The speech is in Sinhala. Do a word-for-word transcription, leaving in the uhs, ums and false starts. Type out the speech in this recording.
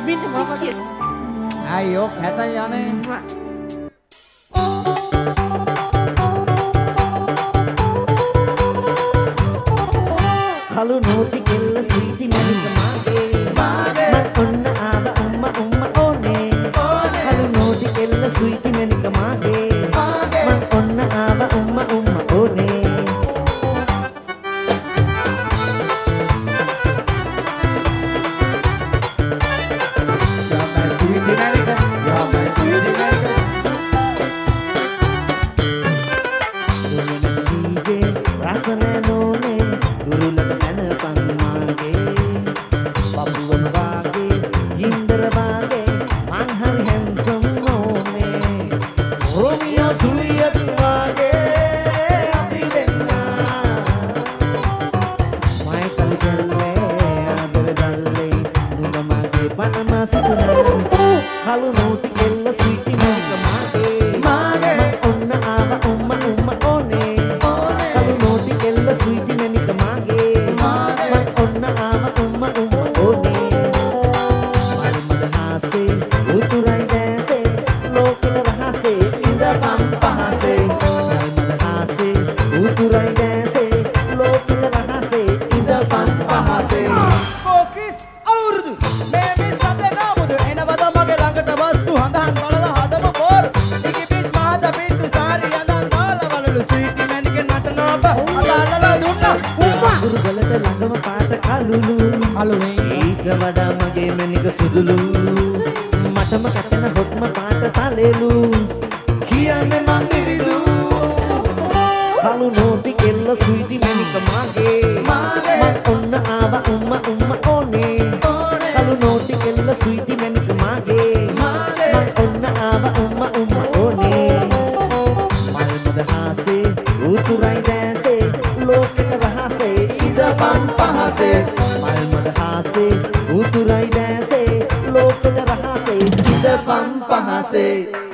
Minta mama kiss. Ayo, kata yane. Kalau noti kella sweetie manika mage mage man onna ava umma umma one kalau noti kella sweetie manika mage mage man onna ava umma umma one Kalau noti kella sweetie manika mage mage man onna ava umma umma one kalau noti kella sweetie manika mage mage man onna ava umma umma one mal madhase uturai dese lokena rahase inda pampahase mal madhase uturai dese lokena rahase inda pampahase Focus අවුරුදු මේ මිස් හදනවද එනවද මගේ ළඟට වස්තු හඳහන් බලලා හදම පොර ඉකිපිත් මාද පිටු සාරි අඳන් දාලා වලලු ස්වීටි මැනික නටනවා බ අදාලලා දුන්නා උම්මා ගුරුගලට ළඟම පාට කළුලු අලුනේ ඊට වඩා මගේ මැනික සුදුලු මටම කටන හොත්ම පාට තලෙලු කියන්නේ මං ඉරිදු කළු නෝටි කෙල්ල ස්වීටි මැනික මගේ මගේ මං ඔන්න ආවා උම්ම උම්ම ඕනේ කළු නෝටි කෙල්ල ස්වීටි මැනික මගේ මගේ මං ඔන්න ආවා උම්ම උම්ම ඕනේ මල් මද හාසේ උතුරයි දැසේ ලෝකෙට රහසේ ඉඳ පම්පහසේ මල් මද හාසේ උතුරයි දැසේ ලෝකෙට රහසේ ඉඳ පම්පහසේ